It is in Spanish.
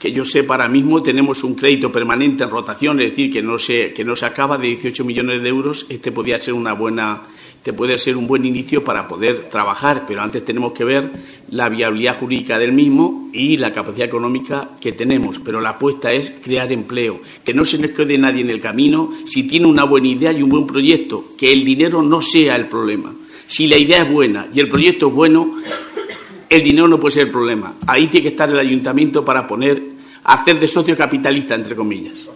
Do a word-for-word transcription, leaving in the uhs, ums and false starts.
que yo sepa ahora mismo tenemos un crédito permanente en rotación, es decir, que no se, que no se acaba, de dieciocho millones de euros. Este podría ser una buena, este puede ser un buen inicio para poder trabajar, pero antes tenemos que ver la viabilidad jurídica del mismo y la capacidad económica que tenemos. Pero la apuesta es crear empleo, que no se nos quede nadie en el camino. Si tiene una buena idea y un buen proyecto, que el dinero no sea el problema. Si la idea es buena y el proyecto es bueno, el dinero no puede ser el problema. Ahí tiene que estar el ayuntamiento para poner, hacer de socio capitalista, entre comillas.